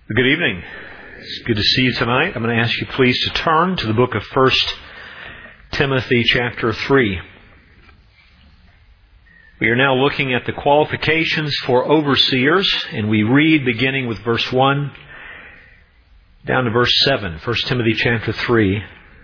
Good evening. It's good to see you tonight. I'm going to ask you please to turn to the book of 1 Timothy chapter 3. We are now looking at the qualifications for overseers, and we read beginning with verse 1 down to verse 7. 1 Timothy chapter 3,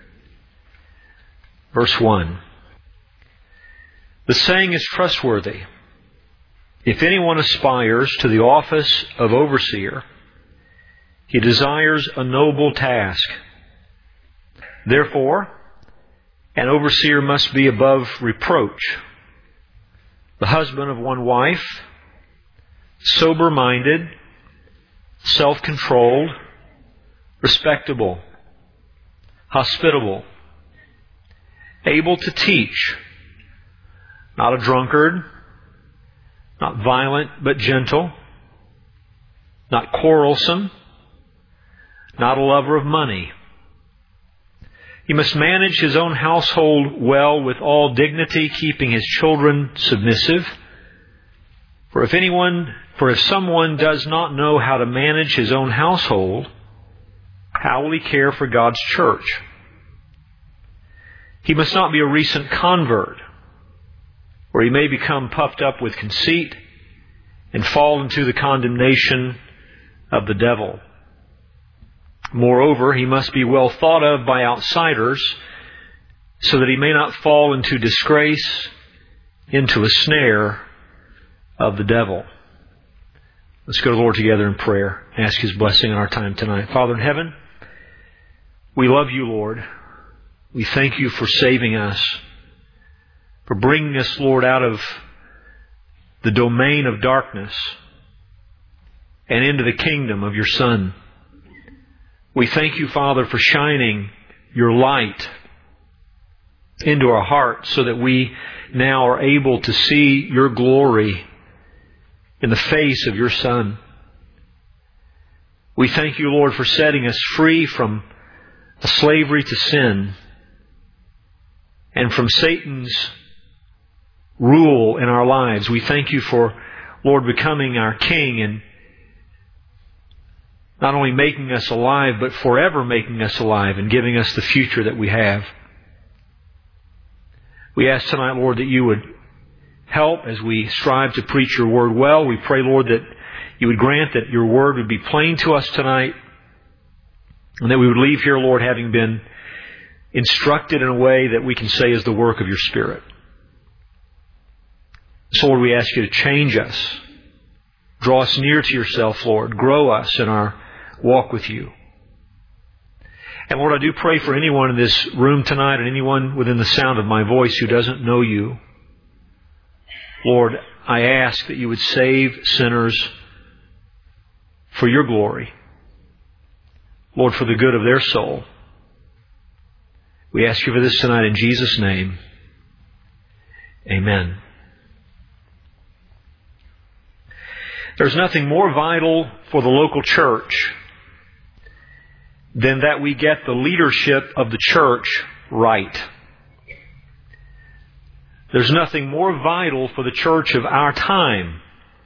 verse 1. The saying is trustworthy. If anyone aspires to the office of overseer, he desires a noble task. Therefore, an overseer must be above reproach, the husband of one wife, sober-minded, self-controlled, respectable, hospitable, able to teach, not a drunkard, not violent but gentle, not quarrelsome, not a lover of money. He must manage his own household well with all dignity, keeping his children submissive. For if someone does not know how to manage his own household, how will he care for God's church? He must not be a recent convert, where he may become puffed up with conceit and fall into the condemnation of the devil. Moreover, he must be well thought of by outsiders, so that he may not fall into disgrace, into a snare of the devil. Let's go to the Lord together in prayer and ask His blessing on our time tonight. Father in heaven, we love You, Lord. We thank You for saving us, for bringing us, Lord, out of the domain of darkness and into the kingdom of Your Son. We thank You, Father, for shining Your light into our hearts so that we now are able to see Your glory in the face of Your Son. We thank You, Lord, for setting us free from a slavery to sin and from Satan's rule in our lives. We thank You for, Lord, becoming our King and not only making us alive, but forever making us alive and giving us the future that we have. We ask tonight, Lord, that You would help as we strive to preach Your Word well. We pray, Lord, that You would grant that Your Word would be plain to us tonight, and that we would leave here, Lord, having been instructed in a way that we can say is the work of Your Spirit. So, Lord, we ask You to change us. Draw us near to Yourself, Lord. Grow us in our walk with You. And Lord, I do pray for anyone in this room tonight and anyone within the sound of my voice who doesn't know You. Lord, I ask that You would save sinners for Your glory. Lord, for the good of their soul. We ask You for this tonight in Jesus' name. Amen. There's nothing more vital for the local church than that we get the leadership of the church right. There's nothing more vital for the church of our time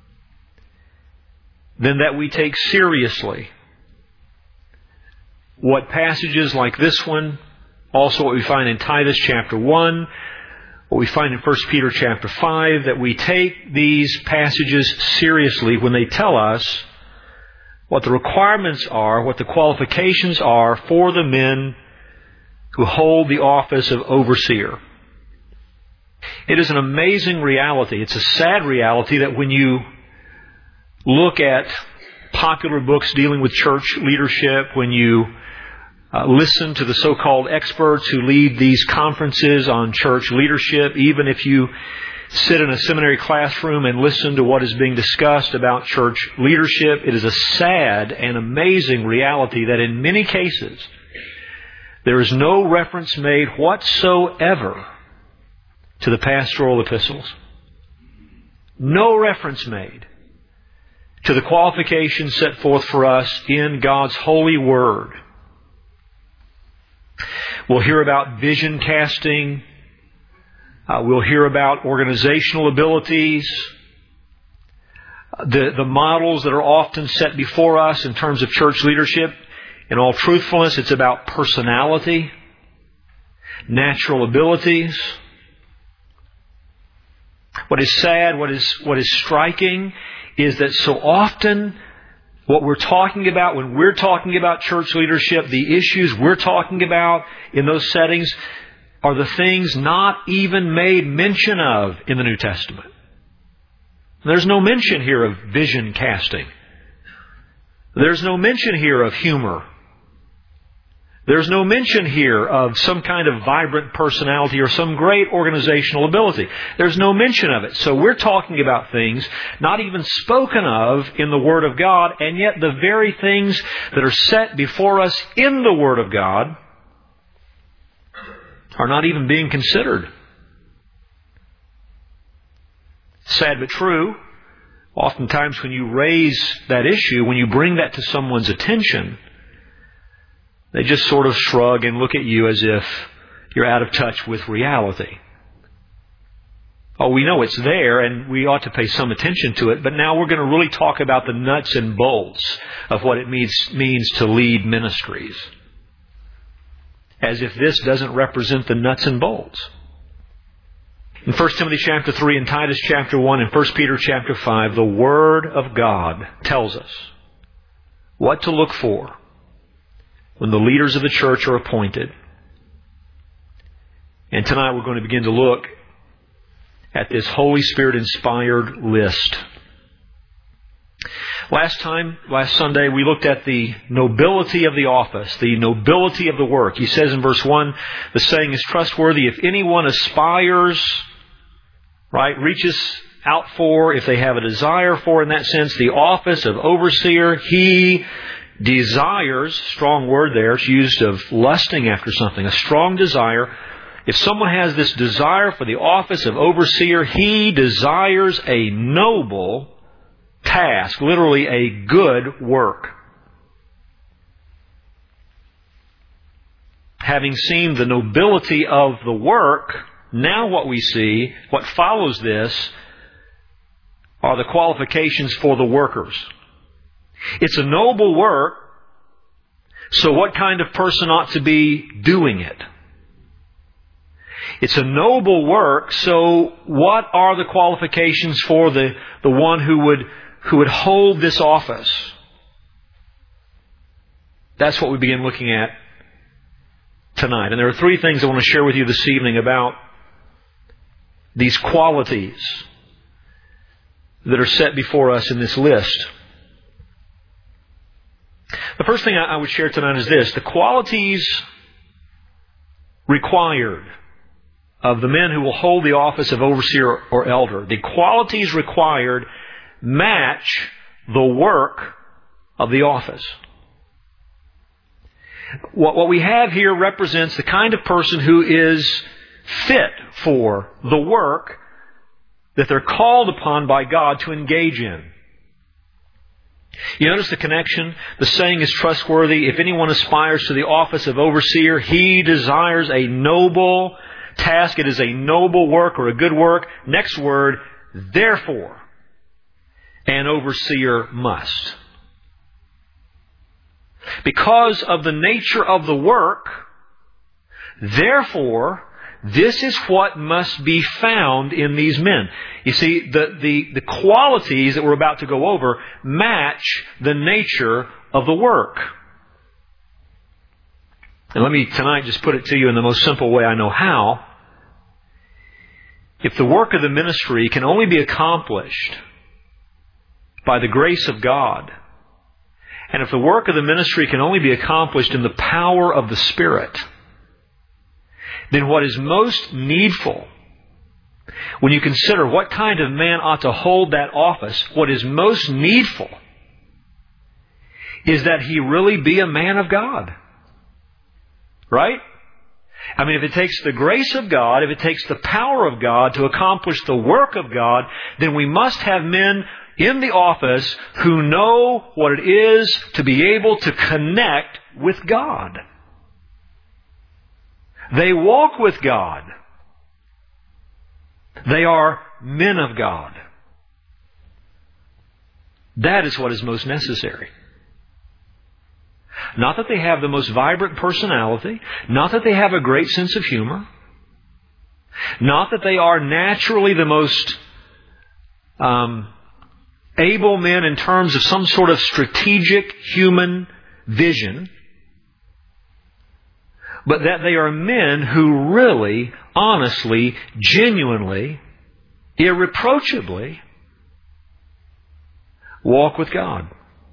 than that we take seriously what passages like this one, also what we find in Titus chapter 1, what we find in 1 Peter chapter 5, that we take these passages seriously when they tell us what the requirements are, what the qualifications are for the men who hold the office of overseer. It is an amazing reality. It's a sad reality that when you look at popular books dealing with church leadership, when you listen to the so-called experts who lead these conferences on church leadership, even if you sit in a seminary classroom and listen to what is being discussed about church leadership, it is a sad and amazing reality that in many cases there is no reference made whatsoever to the pastoral epistles. No reference made to the qualifications set forth for us in God's holy Word. We'll hear about vision casting. We'll hear about organizational abilities. the models that are often set before us in terms of church leadership. In all truthfulness, it's about personality, natural abilities. What is sad, what is striking, is that so often what we're talking about when we're talking about church leadership, the issues we're talking about in those settings are the things not even made mention of in the New Testament. There's no mention here of vision casting. There's no mention here of humor. There's no mention here of some kind of vibrant personality or some great organizational ability. There's no mention of it. So we're talking about things not even spoken of in the Word of God, and yet the very things that are set before us in the Word of God are not even being considered. Sad but true. Oftentimes when you raise that issue, when you bring that to someone's attention, they just sort of shrug and look at you as if you're out of touch with reality. Oh, we know it's there and we ought to pay some attention to it, but now we're going to really talk about the nuts and bolts of what it means to lead ministries. As if this doesn't represent the nuts and bolts. In 1 Timothy chapter 3 and Titus chapter 1 and 1 Peter chapter 5, the Word of God tells us what to look for when the leaders of the church are appointed. And tonight we're going to begin to look at this Holy Spirit-inspired list. Last Sunday, we looked at the nobility of the office, the nobility of the work. He says in verse 1, the saying is trustworthy. If anyone aspires, reaches out for, if they have a desire for, in that sense, the office of overseer, he desires, strong word there, it's used of lusting after something, a strong desire. If someone has this desire for the office of overseer, he desires a noble task, literally a good work. Having seen the nobility of the work, now what we see, what follows this, are the qualifications for the workers. It's a noble work, so what kind of person ought to be doing it? It's a noble work, so what are the qualifications for the one who would hold this office? That's what we begin looking at tonight. And there are three things I want to share with you this evening about these qualities that are set before us in this list. The first thing I would share tonight is this: the qualities required of the men who will hold the office of overseer or elder. The qualities required match the work of the office. What we have here represents the kind of person who is fit for the work that they're called upon by God to engage in. You notice the connection? The saying is trustworthy. If anyone aspires to the office of overseer, he desires a noble task. It is a noble work or a good work. Next word, therefore, an overseer must. Because of the nature of the work, therefore, this is what must be found in these men. You see, the qualities that we're about to go over match the nature of the work. And let me tonight just put it to you in the most simple way I know how. If the work of the ministry can only be accomplished by the grace of God, and if the work of the ministry can only be accomplished in the power of the Spirit, then what is most needful, when you consider what kind of man ought to hold that office, what is most needful is that he really be a man of God. Right? I mean, if it takes the grace of God, if it takes the power of God to accomplish the work of God, then we must have men in the office who know what it is to be able to connect with God. They walk with God. They are men of God. That is what is most necessary. Not that they have the most vibrant personality, not that they have a great sense of humor, not that they are naturally the most able men in terms of some sort of strategic human vision, but that they are men who really, honestly, genuinely, irreproachably walk with God.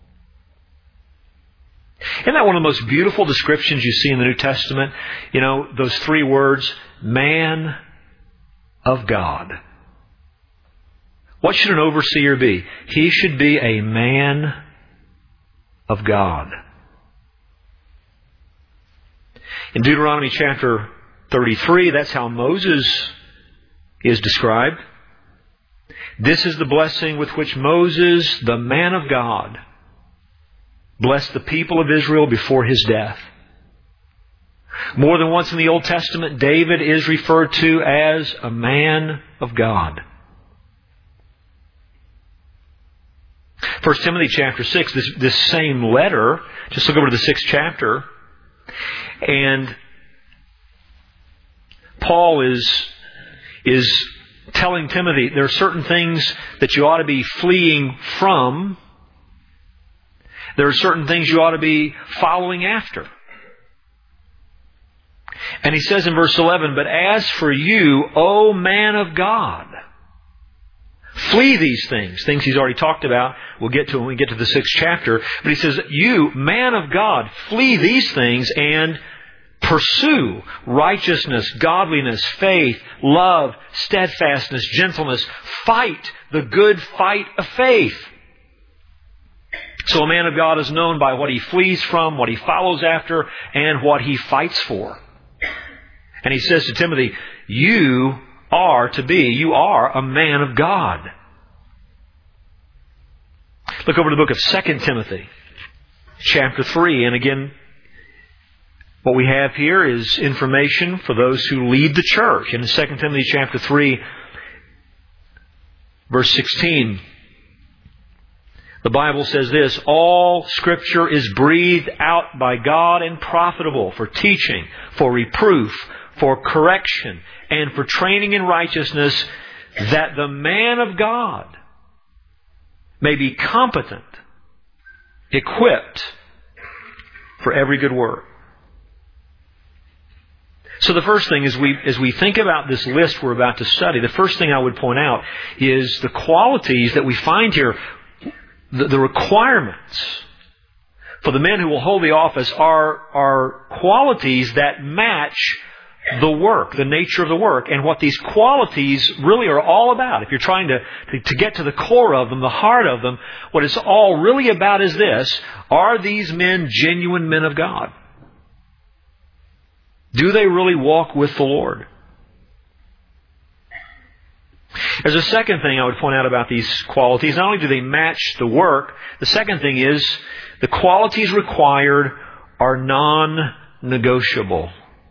Isn't that one of the most beautiful descriptions you see in the New Testament? You know, those three words, man of God. What should an overseer be? He should be a man of God. In Deuteronomy chapter 33, that's how Moses is described. This is the blessing with which Moses, the man of God, blessed the people of Israel before his death. More than once in the Old Testament, David is referred to as a man of God. 1 Timothy chapter 6, this same letter, just look over to the 6th chapter, and Paul is telling Timothy there are certain things that you ought to be fleeing from. There are certain things you ought to be following after. And he says in verse 11, but as for you, O man of God, flee these things. Things he's already talked about. We'll get to when we get to the 6th chapter. But he says, you, man of God, flee these things and pursue righteousness, godliness, faith, love, steadfastness, gentleness. Fight the good fight of faith. So a man of God is known by what he flees from, what he follows after, and what he fights for. And he says to Timothy, you are a man of God. Look over to the book of 2 Timothy, chapter 3. And again, what we have here is information for those who lead the church. In 2 Timothy chapter 3, verse 16, the Bible says this, all Scripture is breathed out by God and profitable for teaching, for reproof, for correction, and for training in righteousness, that the man of God may be competent, equipped for every good work. So the first thing, as we think about this list we're about to study, the first thing I would point out is the qualities that we find here, the requirements for the men who will hold the office are qualities that match the work, the nature of the work, and what these qualities really are all about. If you're trying to get to the core of them, the heart of them, what it's all really about is this: are these men genuine men of God? Do they really walk with the Lord? There's a second thing I would point out about these qualities. Not only do they match the work, the second thing is the qualities required are non-negotiable.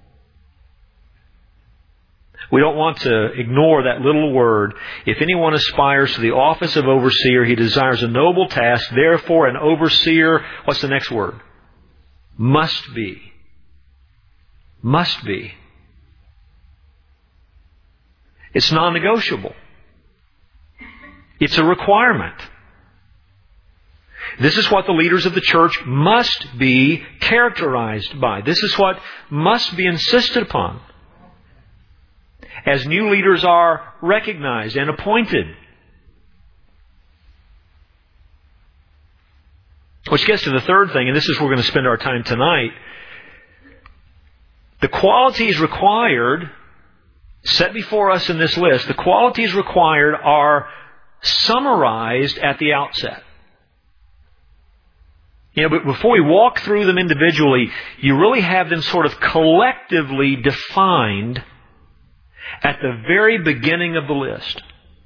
We don't want to ignore that little word. If anyone aspires to the office of overseer, he desires a noble task. Therefore, an overseer, what's the next word? Must be. Must be. It's non-negotiable. It's a requirement. This is what the leaders of the church must be characterized by. This is what must be insisted upon as new leaders are recognized and appointed. Which gets to the third thing, and this is where we're going to spend our time tonight. The qualities required, set before us in this list, the qualities required are summarized at the outset. But before we walk through them individually, you really have them sort of collectively defined at the very beginning of the list.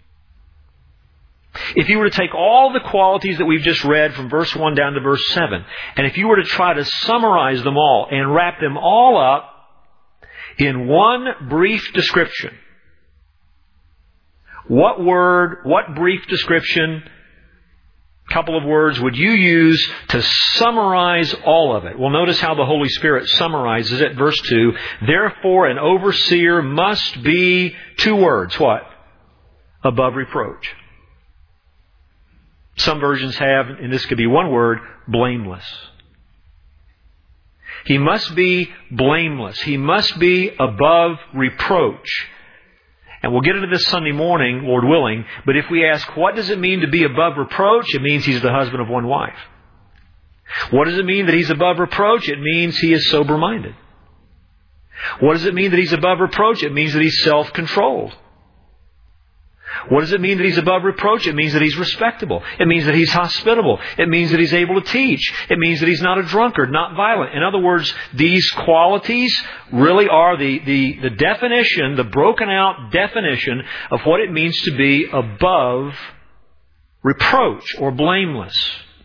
If you were to take all the qualities that we've just read from verse 1 down to verse 7, and if you were to try to summarize them all and wrap them all up in one brief description, what word, what brief description couple of words would you use to summarize all of it? Well, notice how the Holy Spirit summarizes it. Verse 2, therefore an overseer must be, 2 words, what? Above reproach. Some versions have, and this could be 1 word, blameless. He must be blameless. He must be above reproach. And we'll get into this Sunday morning, Lord willing, but if we ask, what does it mean to be above reproach? It means he's the husband of 1 wife. What does it mean that he's above reproach? It means he is sober-minded. What does it mean that he's above reproach? It means that he's self-controlled. What does it mean that he's above reproach? It means that he's respectable. It means that he's hospitable. It means that he's able to teach. It means that he's not a drunkard, not violent. In other words, these qualities really are the definition, the broken out definition of what it means to be above reproach or blameless.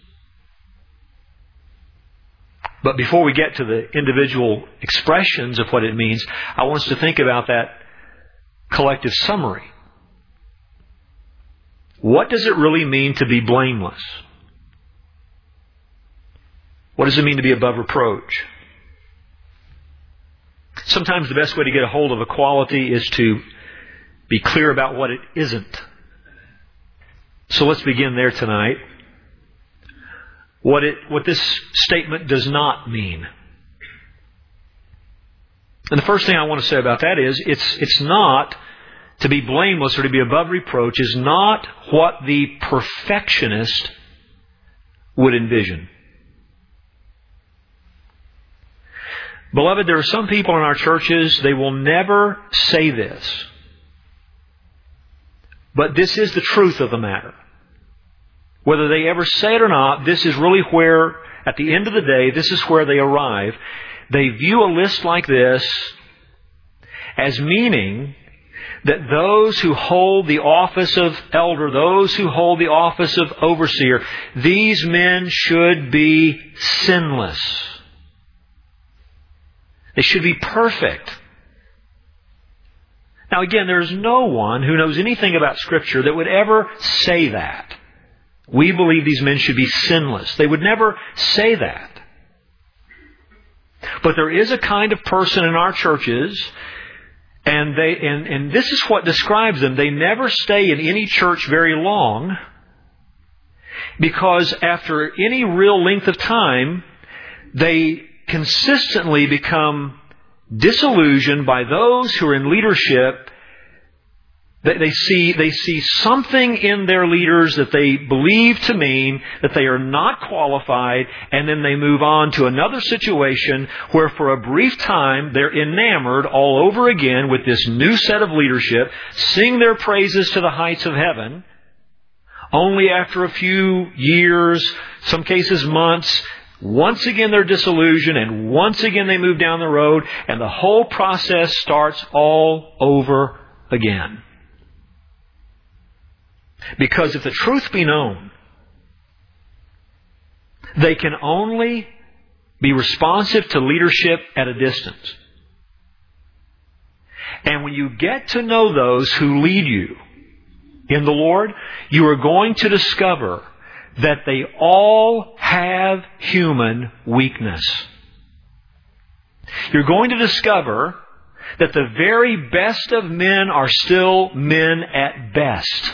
But before we get to the individual expressions of what it means, I want us to think about that collective summary. What does it really mean to be blameless? What does it mean to be above reproach? Sometimes the best way to get a hold of a quality is to be clear about what it isn't. So let's begin there tonight. What this statement does not mean. And the first thing I want to say about that is it's not, to be blameless or to be above reproach is not what the perfectionist would envision. Beloved, there are some people in our churches, they will never say this. But this is the truth of the matter. Whether they ever say it or not, this is really where, at the end of the day, this is where they arrive. They view a list like this as meaning that those who hold the office of elder, those who hold the office of overseer, these men should be sinless. They should be perfect. Now again, there's no one who knows anything about Scripture that would ever say that. We believe these men should be sinless. They would never say that. But there is a kind of person in our churches, and this is what describes them. They never stay in any church very long, because after any real length of time, they consistently become disillusioned by those who are in leadership. They see something in their leaders that they believe to mean that they are not qualified, and then they move on to another situation where for a brief time they're enamored all over again with this new set of leadership, sing their praises to the heights of heaven. Only after a few years, some cases months, once again they're disillusioned, and once again they move down the road, and the whole process starts all over again. Because if the truth be known, they can only be responsive to leadership at a distance. And when you get to know those who lead you in the Lord, you are going to discover that they all have human weakness. You're going to discover that the very best of men are still men at best.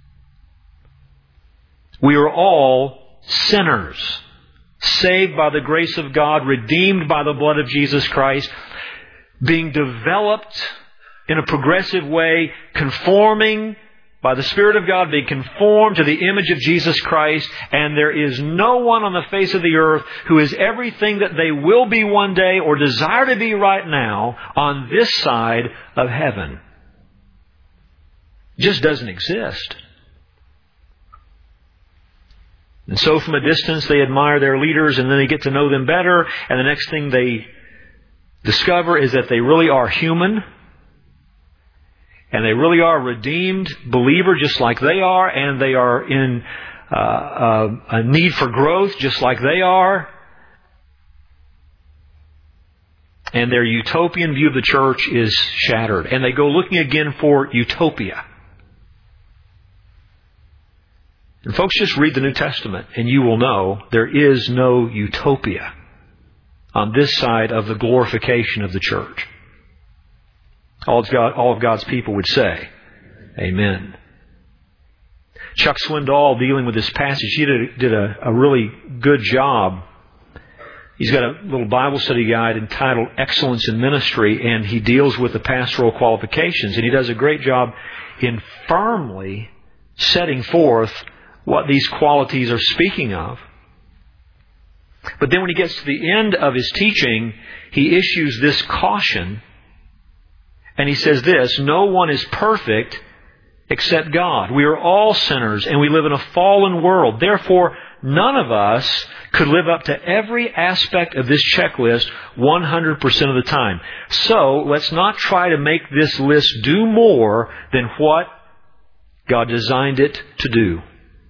We are all sinners, saved by the grace of God, redeemed by the blood of Jesus Christ, being developed in a progressive way, conforming by the Spirit of God, being conformed to the image of Jesus Christ. And there is no one on the face of the earth who is everything that they will be one day or desire to be right now on this side of heaven. It just doesn't exist. And so from a distance they admire their leaders, and then they get to know them better, and the next thing they discover is that they really are human, and they really are a redeemed believer just like they are, and they are in a need for growth just like they are. And their utopian view of the church is shattered, and they go looking again for utopia. And folks, just read the New Testament and you will know there is no utopia on this side of the glorification of the church. All of God's people would say, Amen. Chuck Swindoll, dealing with this passage, he did a really good job. He's got a little Bible study guide entitled Excellence in Ministry, and he deals with the pastoral qualifications. And he does a great job in firmly setting forth what these qualities are speaking of. But then when he gets to the end of his teaching, he issues this caution. And he says this, no one is perfect except God. We are all sinners and we live in a fallen world. Therefore, none of us could live up to every aspect of this checklist 100% of the time. So, let's not try to make this list do more than what God designed it to do.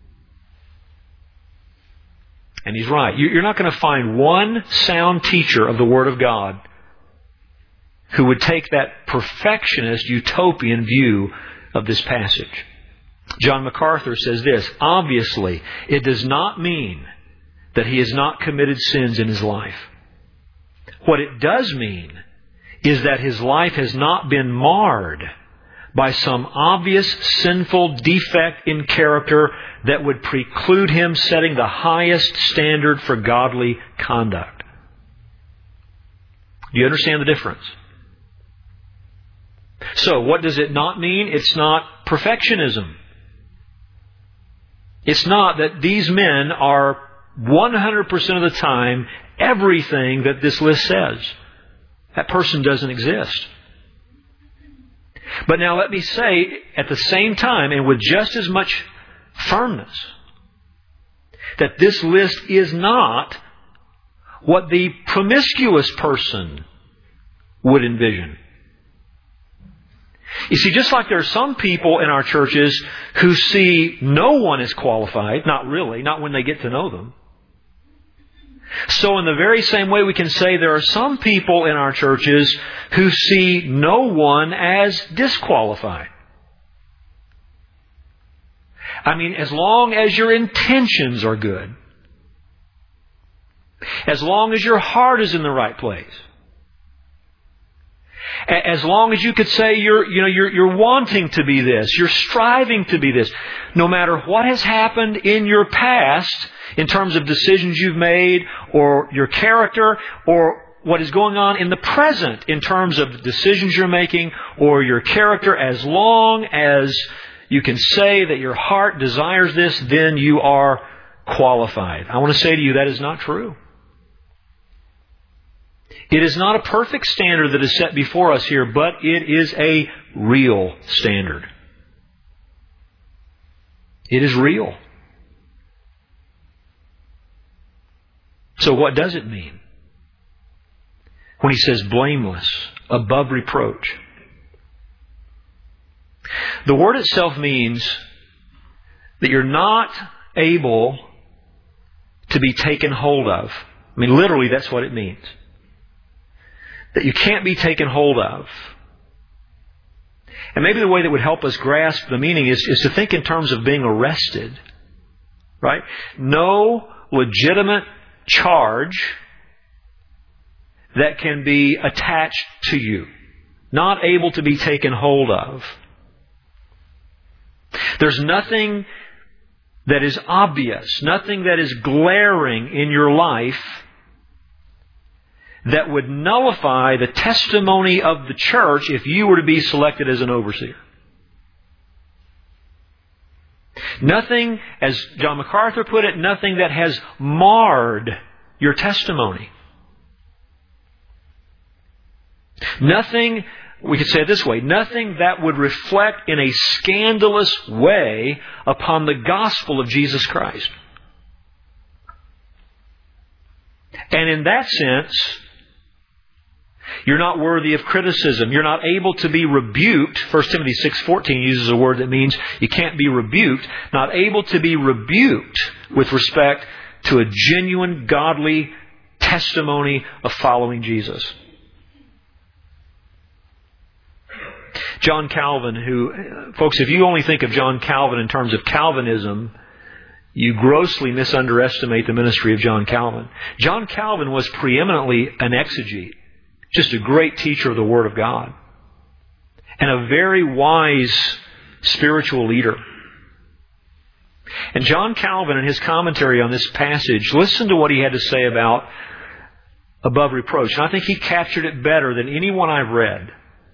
And he's right. You're not going to find one sound teacher of the Word of God who would take that perfectionist, utopian view of this passage. John MacArthur says this, obviously, it does not mean that he has not committed sins in his life. What it does mean is that his life has not been marred by some obvious sinful defect in character that would preclude him setting the highest standard for godly conduct. Do you understand the difference? So, what does it not mean? It's not perfectionism. It's not that these men are 100% of the time everything that this list says. That person doesn't exist. But now let me say at the same time and with just as much firmness that this list is not what the promiscuous person would envision. You see, just like there are some people in our churches who see no one as qualified, not really, not when they get to know them. So in the very same way we can say there are some people in our churches who see no one as disqualified. I mean, as long as your intentions are good, as long as your heart is in the right place, as long as you could say you're wanting to be this, you're striving to be this, no matter what has happened in your past in terms of decisions you've made or your character or what is going on in the present in terms of decisions you're making or your character, as long as you can say that your heart desires this, then you are qualified. I want to say to you that is not true. It is not a perfect standard that is set before us here, but it is a real standard. It is real. So what does it mean when he says blameless, above reproach? The word itself means that you're not able to be taken hold of. I mean, literally, that's what it means. That you can't be taken hold of. And maybe the way that would help us grasp the meaning is to think in terms of being arrested. Right? No legitimate charge that can be attached to you. Not able to be taken hold of. There's nothing that is obvious, nothing that is glaring in your life that would nullify the testimony of the church if you were to be selected as an overseer. Nothing, as John MacArthur put it, nothing that has marred your testimony. Nothing, we could say it this way, nothing that would reflect in a scandalous way upon the gospel of Jesus Christ. And in that sense, you're not worthy of criticism. You're not able to be rebuked. 1 Timothy 6:14 uses a word that means you can't be rebuked. Not able to be rebuked with respect to a genuine, godly testimony of following Jesus. John Calvin, folks, if you only think of John Calvin in terms of Calvinism, you grossly misunderestimate the ministry of John Calvin. John Calvin was preeminently an exegete, just a great teacher of the Word of God, and a very wise spiritual leader. And John Calvin, in his commentary on this passage, listen to what he had to say about above reproach. And I think he captured it better than anyone I've read.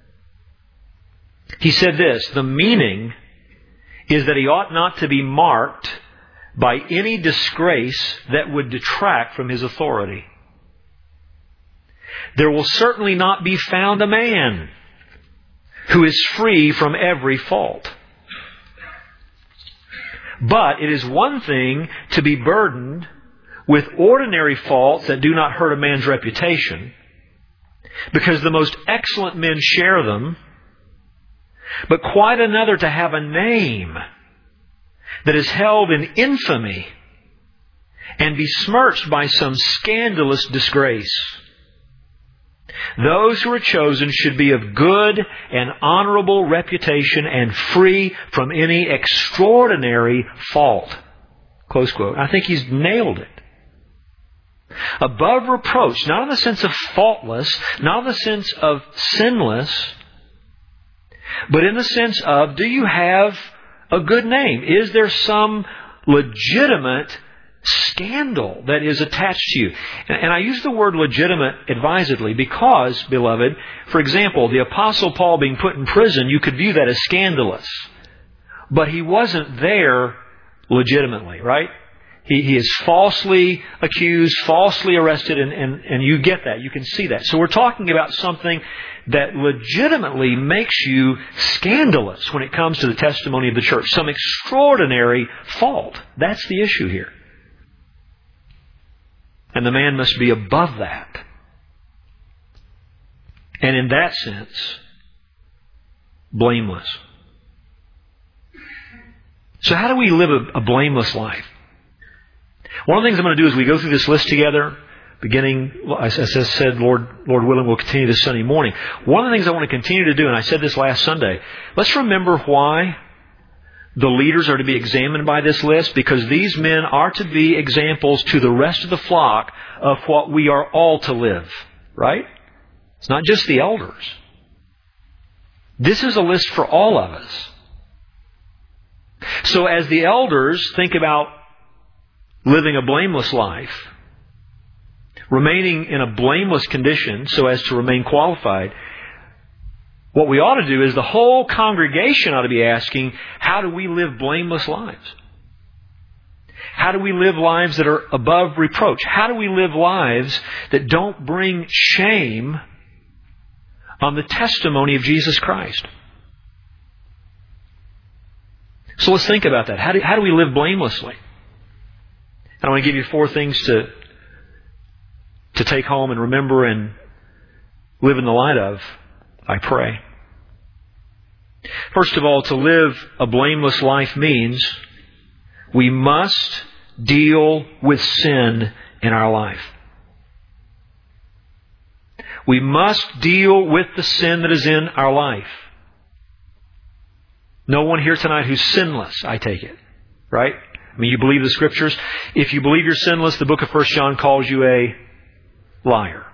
He said this: the meaning is that he ought not to be marked by any disgrace that would detract from his authority. There will certainly not be found a man who is free from every fault. But it is one thing to be burdened with ordinary faults that do not hurt a man's reputation, because the most excellent men share them, but quite another to have a name that is held in infamy and besmirched by some scandalous disgrace. Those who are chosen should be of good and honorable reputation and free from any extraordinary fault. Close quote. I think he's nailed it. Above reproach, not in the sense of faultless, not in the sense of sinless, but in the sense of, do you have a good name? Is there some legitimate scandal that is attached to you? And I use the word legitimate advisedly because, beloved, for example, the Apostle Paul being put in prison, you could view that as scandalous. But he wasn't there legitimately, right? He is falsely accused, falsely arrested, and you get that. You can see that. So we're talking about something that legitimately makes you scandalous when it comes to the testimony of the church. Some extraordinary fault. That's the issue here. And the man must be above that. And in that sense, blameless. So how do we live a blameless life? One of the things I'm going to do is we go through this list together, beginning, as I said, Lord willing, we'll continue this Sunday morning. One of the things I want to continue to do, and I said this last Sunday, let's remember why the leaders are to be examined by this list, because these men are to be examples to the rest of the flock of what we are all to live. Right? It's not just the elders. This is a list for all of us. So as the elders think about living a blameless life, remaining in a blameless condition so as to remain qualified, what we ought to do is the whole congregation ought to be asking, how do we live blameless lives? How do we live lives that are above reproach? How do we live lives that don't bring shame on the testimony of Jesus Christ? So let's think about that. How do we live blamelessly? And I want to give you 4 things to take home and remember and live in the light of, I pray. First of all, to live a blameless life means we must deal with sin in our life. We must deal with the sin that is in our life. No one here tonight who's sinless, I take it. Right? I mean, you believe the Scriptures. If you believe you're sinless, the book of 1 John calls you a liar.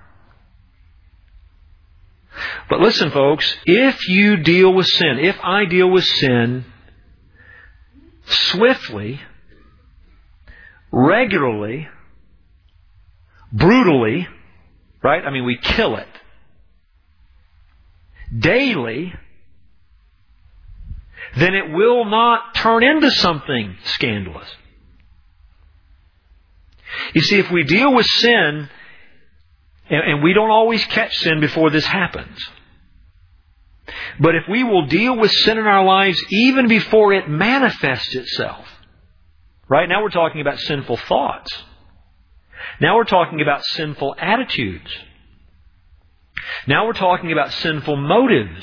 But listen, folks, if you deal with sin, if I deal with sin swiftly, regularly, brutally, right? I mean, we kill it. Daily, then it will not turn into something scandalous. You see, if we deal with sin, and we don't always catch sin before this happens, but if we will deal with sin in our lives even before it manifests itself, right now we're talking about sinful thoughts. Now we're talking about sinful attitudes. Now we're talking about sinful motives.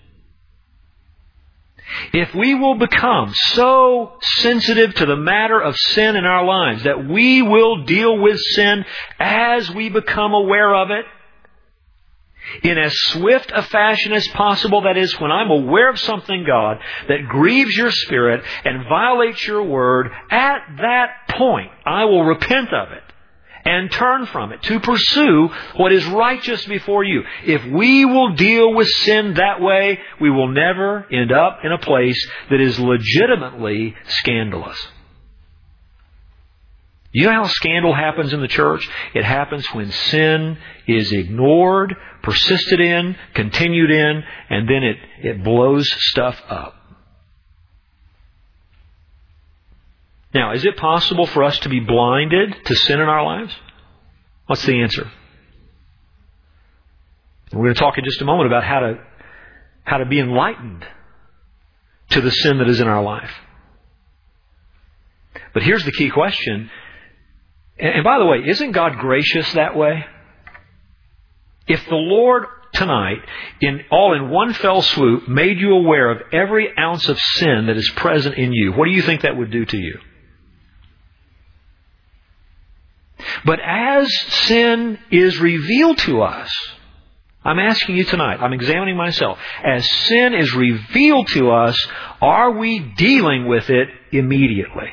If we will become so sensitive to the matter of sin in our lives that we will deal with sin as we become aware of it, in as swift a fashion as possible. That is, when I'm aware of something, God, that grieves your Spirit and violates your Word, at that point I will repent of it and turn from it to pursue what is righteous before you. If we will deal with sin that way, we will never end up in a place that is legitimately scandalous. You know how scandal happens in the church? It happens when sin is ignored, persisted in, continued in, and then it blows stuff up. Now, is it possible for us to be blinded to sin in our lives? What's the answer? We're going to talk in just a moment about how to be enlightened to the sin that is in our life. But here's the key question. And by the way, isn't God gracious that way? If the Lord tonight, in one fell swoop, made you aware of every ounce of sin that is present in you, what do you think that would do to you? But as sin is revealed to us, I'm asking you tonight, I'm examining myself, as sin is revealed to us, are we dealing with it immediately?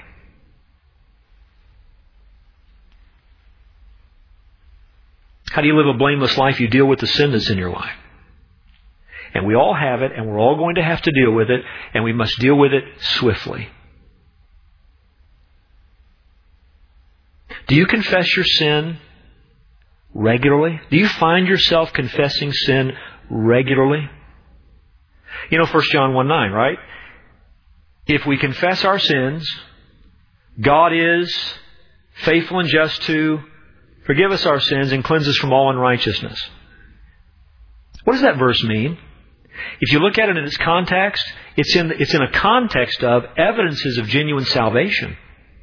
How do you live a blameless life? You deal with the sin that's in your life. And we all have it, and we're all going to have to deal with it, and we must deal with it swiftly. Do you confess your sin regularly? Do you find yourself confessing sin regularly? You know 1 John 1:9, right? If we confess our sins, God is faithful and just to forgive us our sins and cleanse us from all unrighteousness. What does that verse mean? If you look at it in its context, it's in a context of evidences of genuine salvation.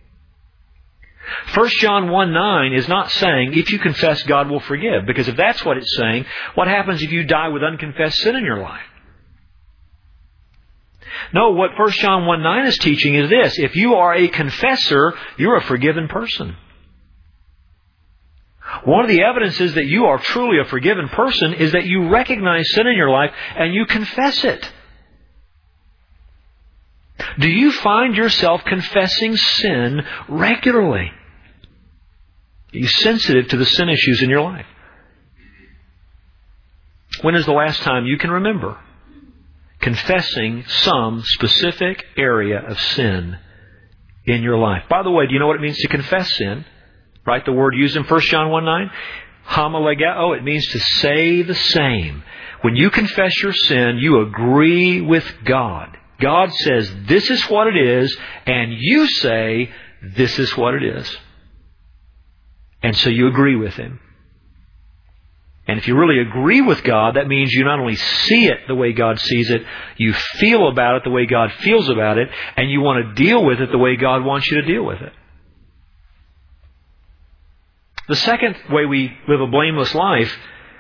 1 John 1:9 is not saying, if you confess, God will forgive. Because if that's what it's saying, what happens if you die with unconfessed sin in your life? No, what 1 John 1:9 is teaching is this. If you are a confessor, you're a forgiven person. One of the evidences that you are truly a forgiven person is that you recognize sin in your life and you confess it. Do you find yourself confessing sin regularly? Are you sensitive to the sin issues in your life? When is the last time you can remember confessing some specific area of sin in your life? By the way, do you know what it means to confess sin? Right, the word used in 1 John 1:9? Homilegeo, it means to say the same. When you confess your sin, you agree with God. God says, this is what it is, and you say, this is what it is. And so you agree with Him. And if you really agree with God, that means you not only see it the way God sees it, you feel about it the way God feels about it, and you want to deal with it the way God wants you to deal with it. The second way we live a blameless life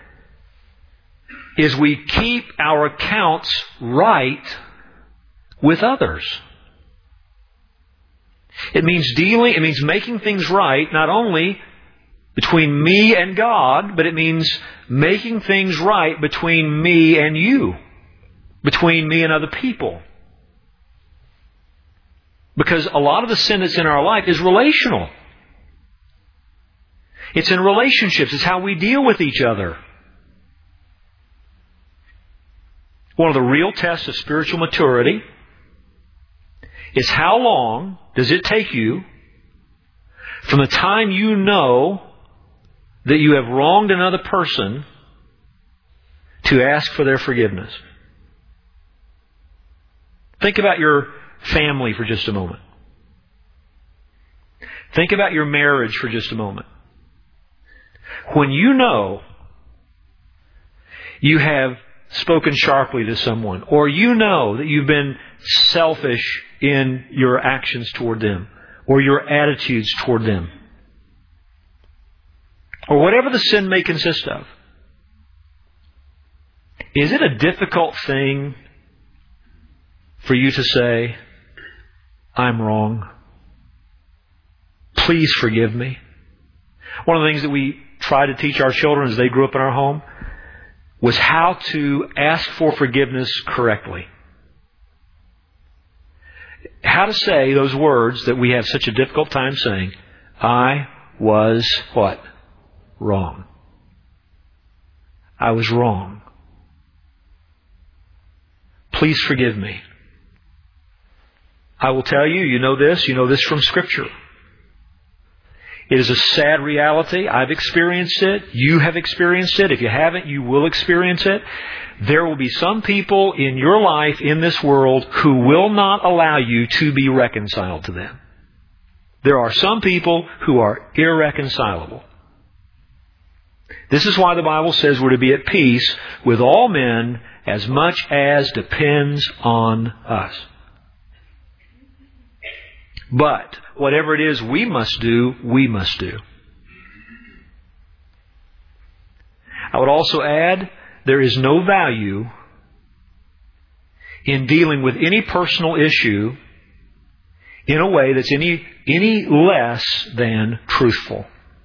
is we keep our accounts right with others. It means making things right, not only between me and God, but it means making things right between me and you, between me and other people. Because a lot of the sin that's in our life is relational. It's in relationships. It's how we deal with each other. One of the real tests of spiritual maturity is how long does it take you from the time you know that you have wronged another person to ask for their forgiveness. Think about your family for just a moment. Think about your marriage for just a moment. When you know you have spoken sharply to someone, or you know that you've been selfish in your actions toward them, or your attitudes toward them, or whatever the sin may consist of, is it a difficult thing for you to say, I'm wrong. Please forgive me? One of the things that we try to teach our children as they grew up in our home, was how to ask for forgiveness correctly. How to say those words that we have such a difficult time saying. I was what? Wrong. I was wrong. Please forgive me. I will tell you, you know this from Scripture. It is a sad reality. I've experienced it. You have experienced it. If you haven't, you will experience it. There will be some people in your life, in this world, who will not allow you to be reconciled to them. There are some people who are irreconcilable. This is why the Bible says we're to be at peace with all men as much as depends on us. But whatever it is we must do, we must do. I would also add, there is no value in dealing with any personal issue in a way that's any less than truthful.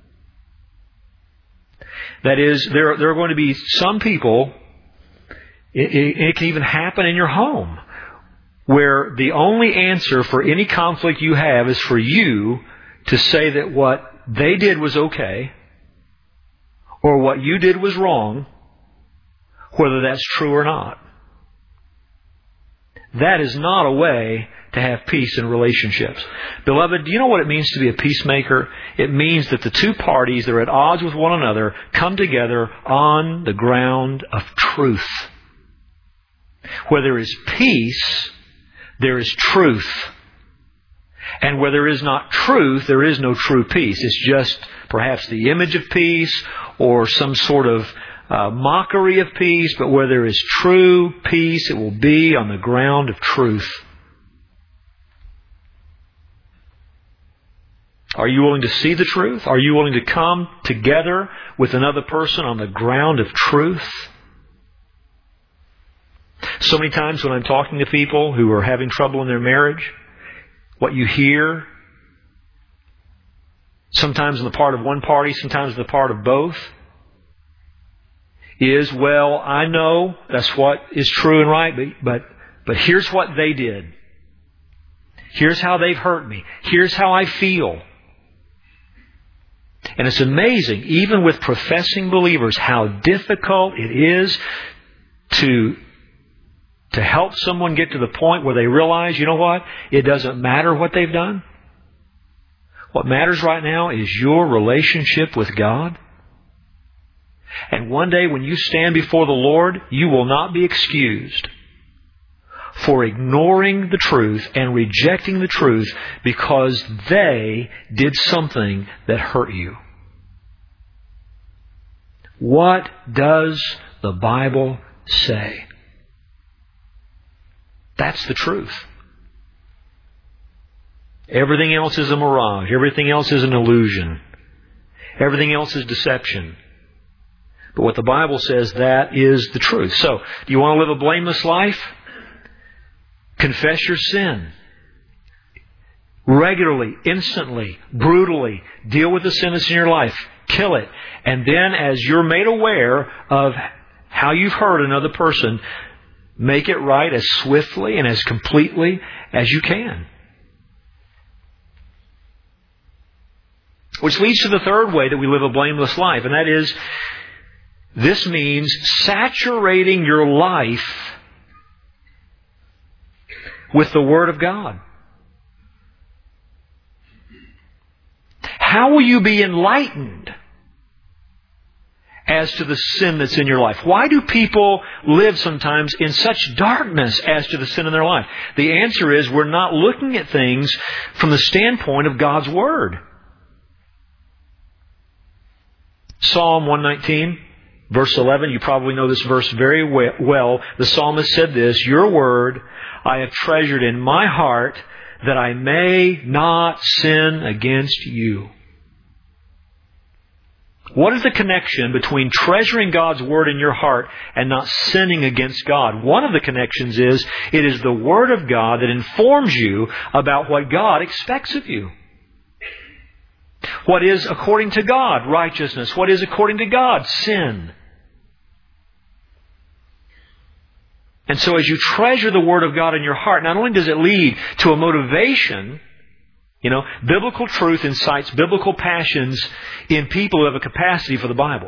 That is, there are going to be some people, it can even happen in your home, where the only answer for any conflict you have is for you to say that what they did was okay, or what you did was wrong, whether that's true or not. That is not a way to have peace in relationships. Beloved, do you know what it means to be a peacemaker? It means that the two parties that are at odds with one another come together on the ground of truth. Where there is peace, there is truth. And where there is not truth, there is no true peace. It's just perhaps the image of peace or some sort of mockery of peace. But where there is true peace, it will be on the ground of truth. Are you willing to see the truth? Are you willing to come together with another person on the ground of truth? So many times when I'm talking to people who are having trouble in their marriage, what you hear, sometimes on the part of one party, sometimes on the part of both, is, well, I know that's what is true and right, but here's what they did. Here's how they've hurt me. Here's how I feel. And it's amazing, even with professing believers, how difficult it is to help someone get to the point where they realize, you know what? It doesn't matter what they've done. What matters right now is your relationship with God. And one day when you stand before the Lord, you will not be excused for ignoring the truth and rejecting the truth because they did something that hurt you. What does the Bible say? That's the truth. Everything else is a mirage. Everything else is an illusion. Everything else is deception. But what the Bible says, that is the truth. So, do you want to live a blameless life? Confess your sin. Regularly, instantly, brutally, deal with the sin that's in your life. Kill it. And then as you're made aware of how you've hurt another person, make it right as swiftly and as completely as you can. Which leads to the third way that we live a blameless life, and that is, this means saturating your life with the Word of God. How will you be enlightened as to the sin that's in your life? Why do people live sometimes in such darkness as to the sin in their life? The answer is we're not looking at things from the standpoint of God's Word. Psalm 119, verse 11, you probably know this verse very well. The psalmist said this, "Your Word I have treasured in my heart that I may not sin against you." What is the connection between treasuring God's Word in your heart and not sinning against God? One of the connections is, it is the Word of God that informs you about what God expects of you. What is according to God? Righteousness. What is according to God? Sin. And so as you treasure the Word of God in your heart, not only does it lead to a motivation, biblical truth incites biblical passions in people who have a capacity for the Bible.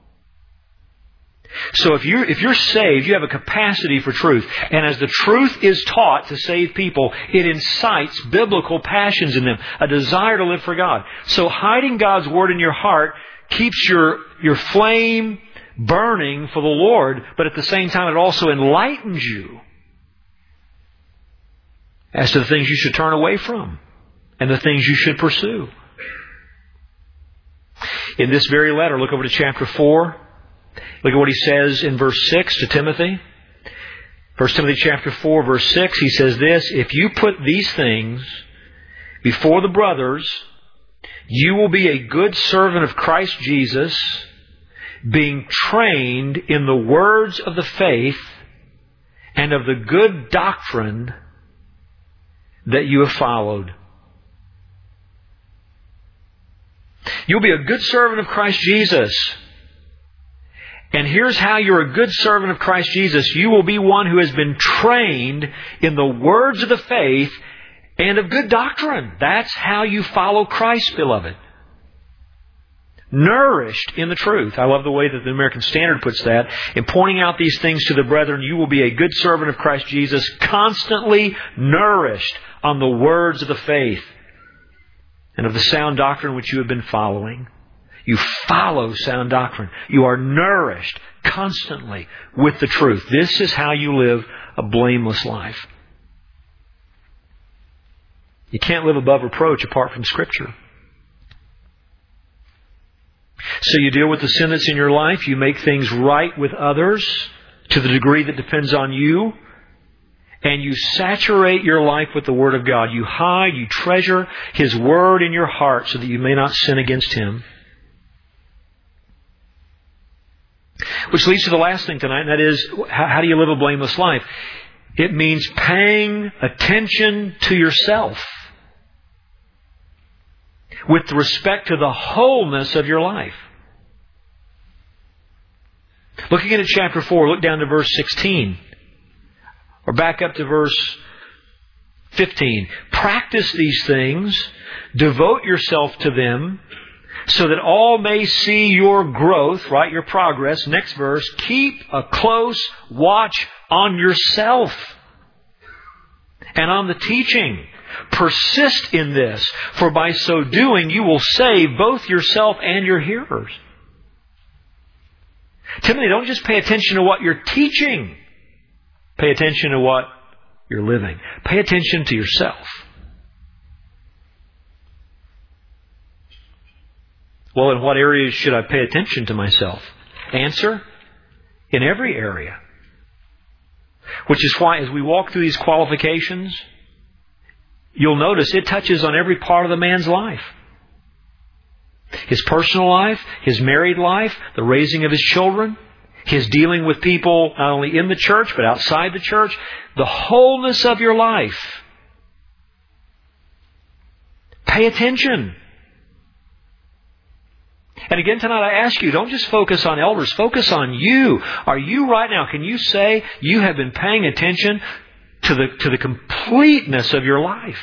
So if you're saved, you have a capacity for truth. And as the truth is taught to save people, it incites biblical passions in them, a desire to live for God. So hiding God's Word in your heart keeps your flame burning for the Lord, but at the same time it also enlightens you as to the things you should turn away from and the things you should pursue. In this very letter, look over to chapter 4. Look at what he says in verse 6 to Timothy. 1 Timothy chapter 4, verse 6, he says this, "If you put these things before the brothers, you will be a good servant of Christ Jesus, being trained in the words of the faith and of the good doctrine that you have followed." You'll be a good servant of Christ Jesus. And here's how you're a good servant of Christ Jesus. You will be one who has been trained in the words of the faith and of good doctrine. That's how you follow Christ, beloved. Nourished in the truth. I love the way that the American Standard puts that. In pointing out these things to the brethren, you will be a good servant of Christ Jesus, constantly nourished on the words of the faith and of the sound doctrine which you have been following. You follow sound doctrine. You are nourished constantly with the truth. This is how you live a blameless life. You can't live above reproach apart from Scripture. So you deal with the sin that's in your life. You make things right with others to the degree that depends on you. And you saturate your life with the Word of God. You hide, you treasure His Word in your heart so that you may not sin against Him. Which leads to the last thing tonight, and that is, how do you live a blameless life? It means paying attention to yourself with respect to the wholeness of your life. Looking at chapter 4, look down to verse 16. Or back up to verse 15. Practice these things, devote yourself to them, so that all may see your growth, right, your progress. Next verse, keep a close watch on yourself and on the teaching. Persist in this, for by so doing you will save both yourself and your hearers. Timothy, don't just pay attention to what you're teaching. Pay attention to what you're living. Pay attention to yourself. Well, in what areas should I pay attention to myself? Answer, in every area. Which is why as we walk through these qualifications, you'll notice it touches on every part of the man's life. His personal life, his married life, the raising of his children, his dealing with people not only in the church but outside the church, the wholeness of your life. Pay attention. And again tonight I ask you, don't just focus on elders, focus on you. Are you right now, can you say you have been paying attention to the completeness of your life?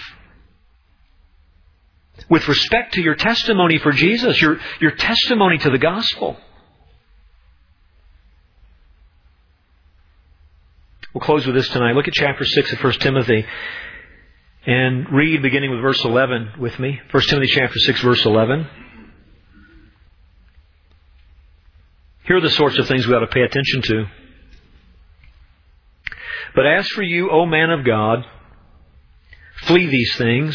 With respect to your testimony for Jesus, your testimony to the gospel. We'll close with this tonight. Look at chapter 6 of 1 Timothy and read beginning with verse 11 with me. 1 Timothy chapter 6 verse 11. Here are the sorts of things we ought to pay attention to. But as for you, O man of God, flee these things.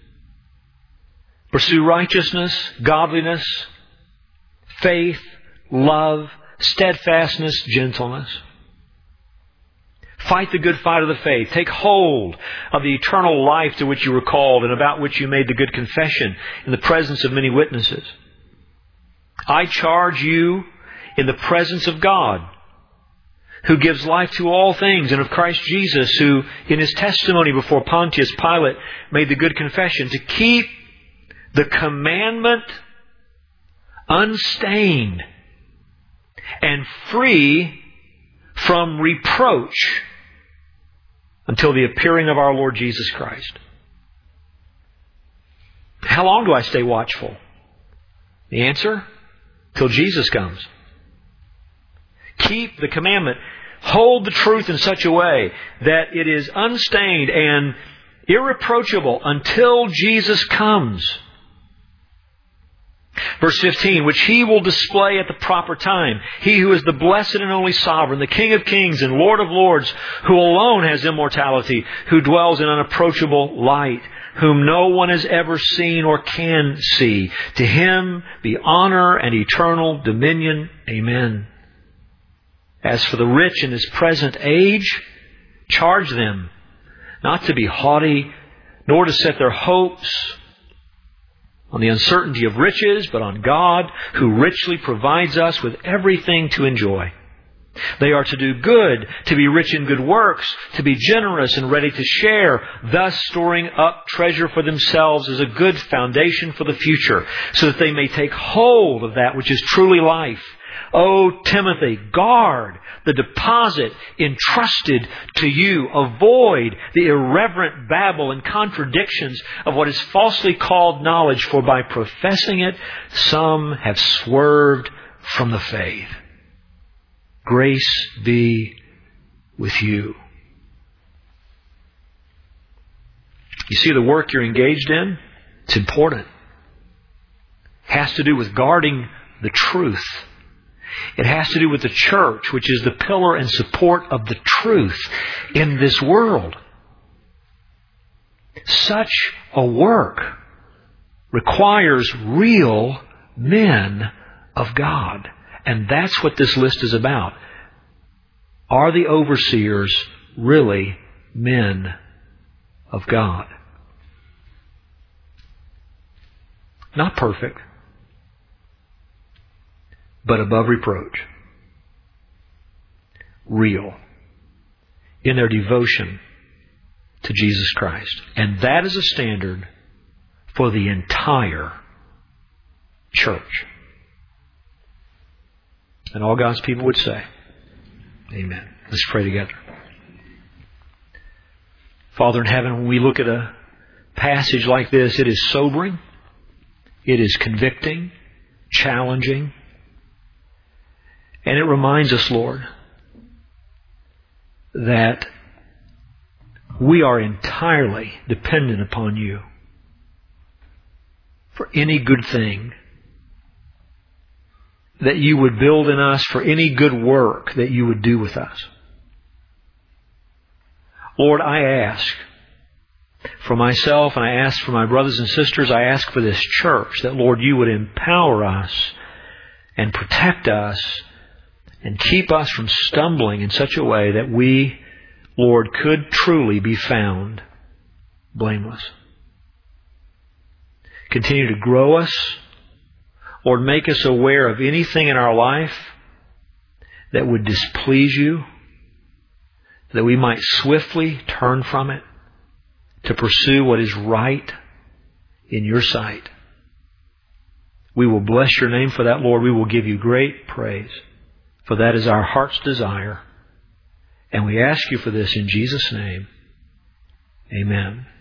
Pursue righteousness, godliness, faith, love, steadfastness, gentleness. Fight the good fight of the faith. Take hold of the eternal life to which you were called and about which you made the good confession in the presence of many witnesses. I charge you in the presence of God, who gives life to all things, and of Christ Jesus, who in His testimony before Pontius Pilate made the good confession, to keep the commandment unstained and free from reproach until the appearing of our Lord Jesus Christ. How long do I stay watchful? The answer? Till Jesus comes. Keep the commandment. Hold the truth in such a way that it is unstained and irreproachable until Jesus comes. Verse 15, which He will display at the proper time. He who is the blessed and only sovereign, the King of kings and Lord of lords, who alone has immortality, who dwells in unapproachable light, whom no one has ever seen or can see. To Him be honor and eternal dominion. Amen. As for the rich in this present age, charge them not to be haughty, nor to set their hopes on the uncertainty of riches, but on God, who richly provides us with everything to enjoy. They are to do good, to be rich in good works, to be generous and ready to share, thus storing up treasure for themselves as a good foundation for the future, so that they may take hold of that which is truly life. O Timothy, guard the deposit entrusted to you. Avoid the irreverent babble and contradictions of what is falsely called knowledge, for by professing it, some have swerved from the faith. Grace be with you. You see, the work you're engaged in, it's important. It has to do with guarding the truth. It has to do with the church, which is the pillar and support of the truth in this world. Such a work requires real men of God. And that's what this list is about. Are the overseers really men of God? Not perfect, but above reproach. Real in their devotion to Jesus Christ. And that is a standard for the entire church. And all God's people would say, amen. Let's pray together. Father in heaven, when we look at a passage like this, it is sobering. It is convicting, challenging. And it reminds us, Lord, that we are entirely dependent upon You for any good thing that You would build in us, for any good work that You would do with us. Lord, I ask for myself, and I ask for my brothers and sisters, I ask for this church, that, Lord, You would empower us and protect us and keep us from stumbling in such a way that we, Lord, could truly be found blameless. Continue to grow us. Lord, make us aware of anything in our life that would displease You, that we might swiftly turn from it to pursue what is right in Your sight. We will bless Your name for that, Lord. We will give You great praise, for that is our heart's desire. And we ask You for this in Jesus' name. Amen.